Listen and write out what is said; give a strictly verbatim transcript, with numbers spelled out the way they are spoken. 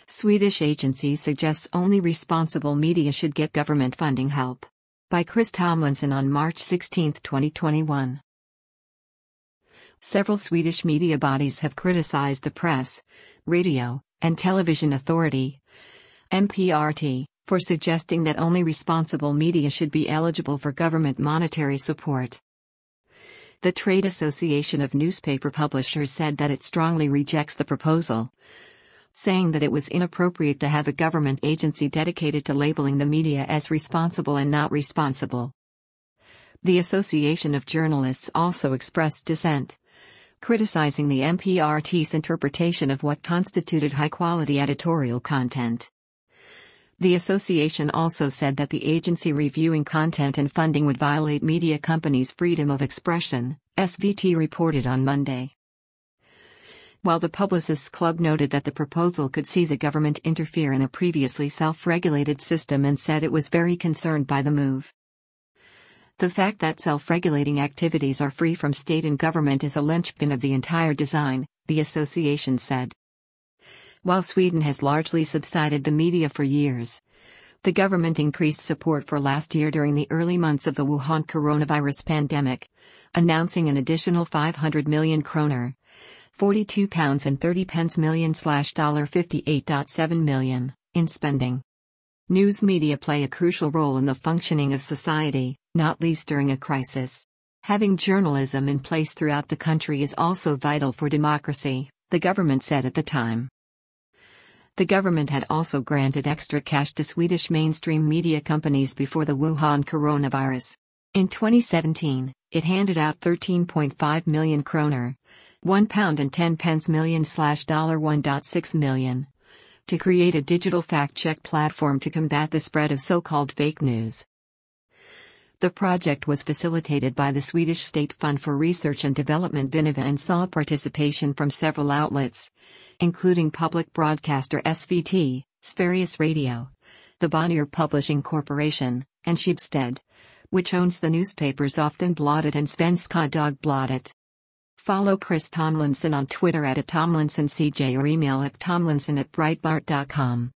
Swedish agency suggests only responsible media should get government funding help. By Chris Tomlinson on March sixteenth, twenty twenty-one. Several Swedish media bodies have criticized the Press, Radio, and Television Authority, M P R T, for suggesting that only responsible media should be eligible for government monetary support. The Trade Association of Newspaper Publishers said that it strongly rejects the proposal, saying that it was inappropriate to have a government agency dedicated to labeling the media as responsible and not responsible. The Association of Journalists also expressed dissent, criticizing the M P R T's interpretation of what constituted high-quality editorial content. The association also said that the agency reviewing content and funding would violate media companies' freedom of expression, S V T reported on Monday. While the Publicists Club noted that the proposal could see the government interfere in a previously self-regulated system and said it was very concerned by the move. The fact that self-regulating activities are free from state and government is a linchpin of the entire design, the association said. While Sweden has largely subsided the media for years, the government increased support for last year during the early months of the Wuhan coronavirus pandemic, announcing an additional five hundred million kroner, forty-two pounds and thirty pence million slash fifty-eight point seven million, in spending. News media play a crucial role in the functioning of society, not least during a crisis. Having journalism in place throughout the country is also vital for democracy, the government said at the time. The government had also granted extra cash to Swedish mainstream media companies before the Wuhan coronavirus. In twenty seventeen, it handed out thirteen point five million kroner, one pound and ten pence million slash one point six million, to create a digital fact-check platform to combat the spread of so-called fake news. The project was facilitated by the Swedish State Fund for Research and Development Vinnova and saw participation from several outlets, including public broadcaster S V T, Sveriges Radio, the Bonnier Publishing Corporation, and Schibsted, which owns the newspapers Aftonbladet and Svenska Dagbladet. Follow Chris Tomlinson on Twitter at Tomlinson C J or email at tomlinson at breitbart dot com.